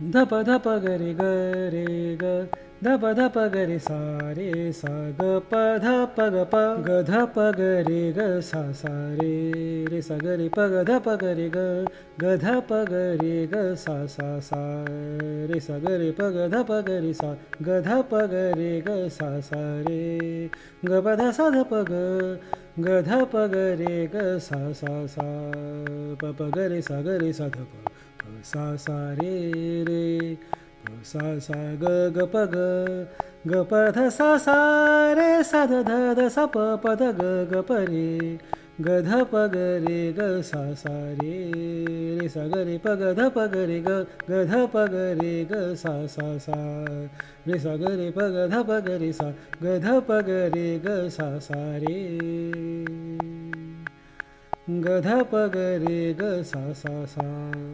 धप धप गरे गरे ग धप धप गरे सा रे सा ग प ध प ग प ग ध प गरे ग सा सा रे सा ग रे प ग ध प गरे ग ग ध प गरे ग सा सा सा रे सा ग रे प ग ध प गरे सा ग ध प गरे ग सा सा रे ग प ध सा ध प ग ग ध प गरे ग सा सा सा प प गरे सा ध प सा सा रे रे सा सा ग ग प ग ग प ध सा सा रे सा ध ध ध सा प प ध ग ग प रे ग ध प ग रे ग सा सा रे रे सा ग रे प ग ध प ग रे ग ग ध प ग रे ग सा सा सा रे सा ग रे प ग ध प ग रे सा ग ध प ग रे ग सा सा रे ग ध प ग रे ग सा सा सा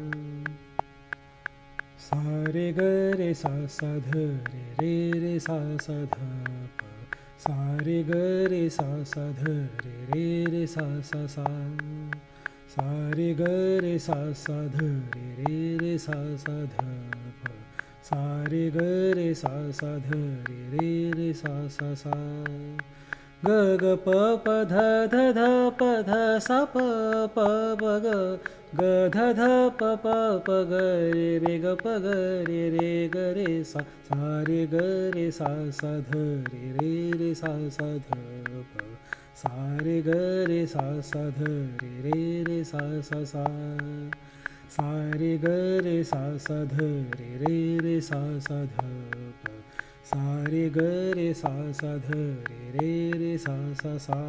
सा रे ग रे सा सा ध रे रे रे सा सा ध प सा रे ग रे सा सा ध रे रे रे सा सा सा सा रे ग रे सा सा ध रे रे रे सा सा ध प सा रे ग रे सा सा ध रे रे रे सा सा सा ग ग प प ध ध ध प ध सा प प प ग ग ध ध प प प ग रे रे ग प ग रे रे ग रे सा सा रे ग रे सा सा ध रे रे रे सा सा ध प सा रे ग रे सा सा ध रे रे रे सा सा सा सा रे ग रे सा सा ध रे रे रे सा सा ध प सा रे ग रे सा सा ध रे रे रे सा सा सा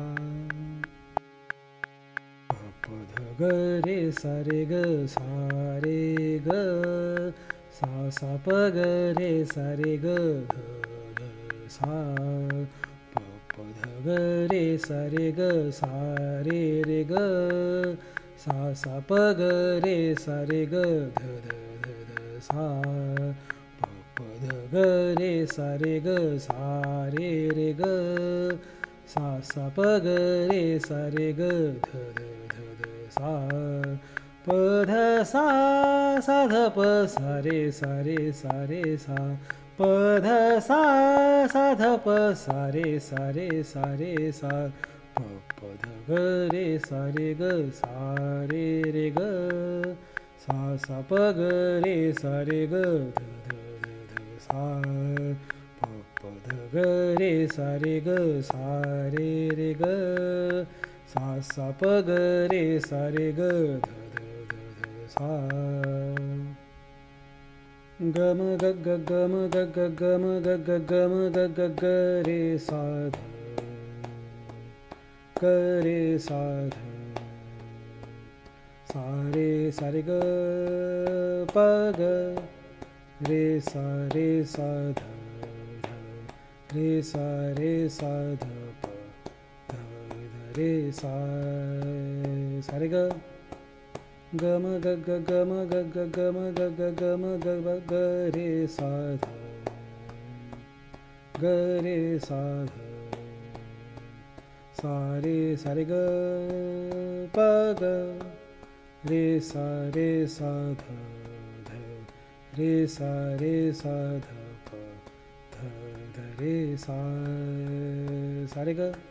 प ध ग रे सा रे ग सा रे ग सा सा प ग रे सा रे ग ध ध सा प ध ग रे सा रे ग सा रे रे ग सा सा प ग रे सा रे ग ध ध ध ध सा प ध ग रे सा रे ग सा रे रे ग सा सा प ग रे सा रे ग ध ध ध ध सा प ध सा सा ध प सा रे सा रे सा रे सा प ध सा सा ध प सा रे सा रे सा रे सा प ध ग रे सा रे ग सा रे रे ग सा सा प ग रे सा रे ग ध ध ध ध सा प ध ग रे सा रे ग सा रे रे ग सा सा प ग रे सा रे ग ध ध ध ध सा ग म ग ग ग म ग ग ग म ग ग ग म ग ग ग रे सा ध ग रे सा ध सा रे ग प ग रे सा ध ध रे सा ध प ध ध रे सा रे ग ग म ग ग ग म ग ग ग म ग ग ग म ग ग ग रे सा ध ग रे सा ध सा रे ग प ग रे सा ध ध रे सा ध प ध ध रे सा रे ग